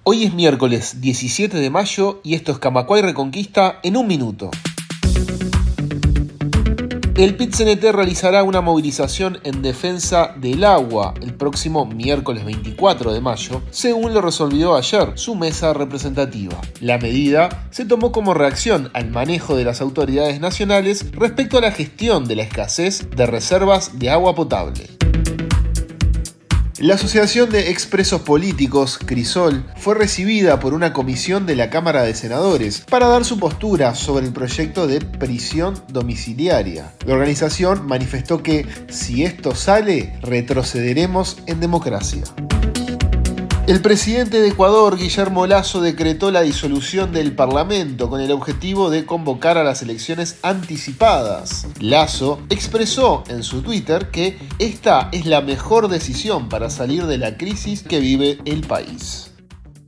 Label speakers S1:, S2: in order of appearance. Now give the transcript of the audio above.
S1: Hoy es miércoles 17 de mayo y esto es Camacuay Reconquista en un minuto. El PIT-CNT realizará una movilización en defensa del agua el próximo miércoles 24 de mayo, según lo resolvió ayer su mesa representativa. La medida se tomó como reacción al manejo de las autoridades nacionales respecto a la gestión de la escasez de reservas de agua potable. La Asociación de Expresos Políticos, Crisol, fue recibida por una comisión de la Cámara de Senadores para dar su postura sobre el proyecto de prisión domiciliaria. La organización manifestó que, si esto sale, retrocederemos en democracia. El presidente de Ecuador, Guillermo Lasso, decretó la disolución del Parlamento con el objetivo de convocar a las elecciones anticipadas. Lasso expresó en su Twitter que esta es la mejor decisión para salir de la crisis que vive el país.